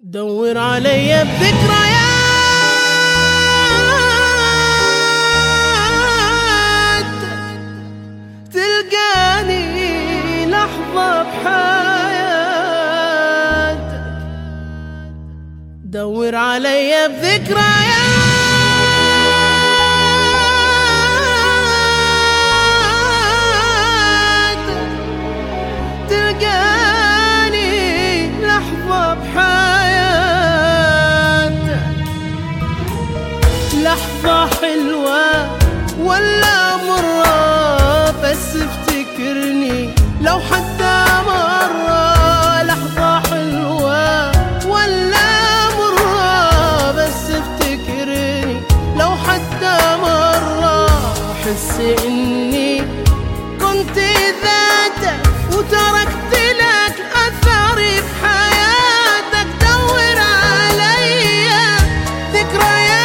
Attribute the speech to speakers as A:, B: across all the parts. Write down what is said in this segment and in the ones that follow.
A: دور علي بذكريات تلقاني لحظة بحياتك. دور علي بذكريات تلقاني لحظة بحياتك، لحظة حلوة ولا مرة، بس افتكرني لو حتى مرة. لحظة حلوة ولا مرة، بس افتكرني لو حتى مرة. احس اني كنت ذاتك وتركت لك اثري بحياتك. دور علي ذكريات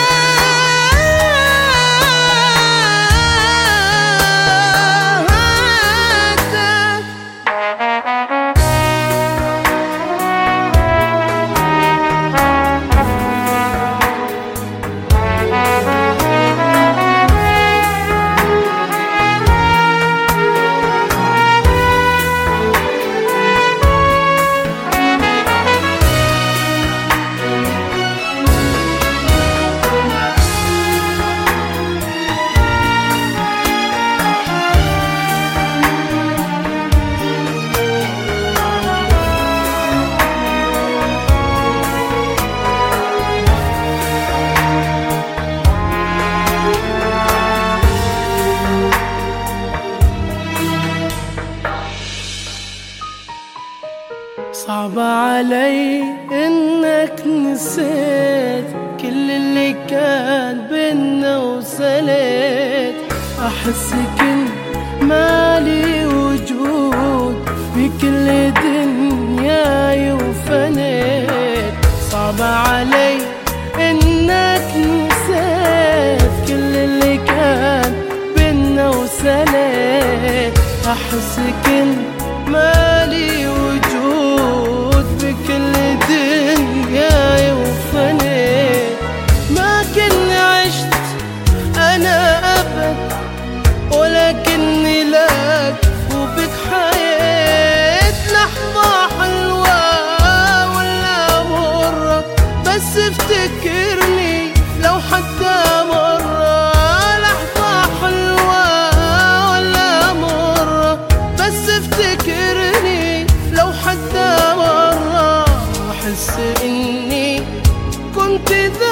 A: صعب علي انك نسيت كل اللي كان بينا وسليت. احس كنت مالي وجود في كل دنياي وفنيت. صعب علي انك نسيت كل اللي كان بينا وسليت. احس كنت مالي وجود بكل دنياي وفنيت. ما كني عشت انا ابد، ولكني لك وبك حياة. لحظة حلوة ولا مرة، بس افتكرني لو حتى مرة. لحظة حلوة ولا مرة، بس افتكرني لو حتى مرة. احس اني كنت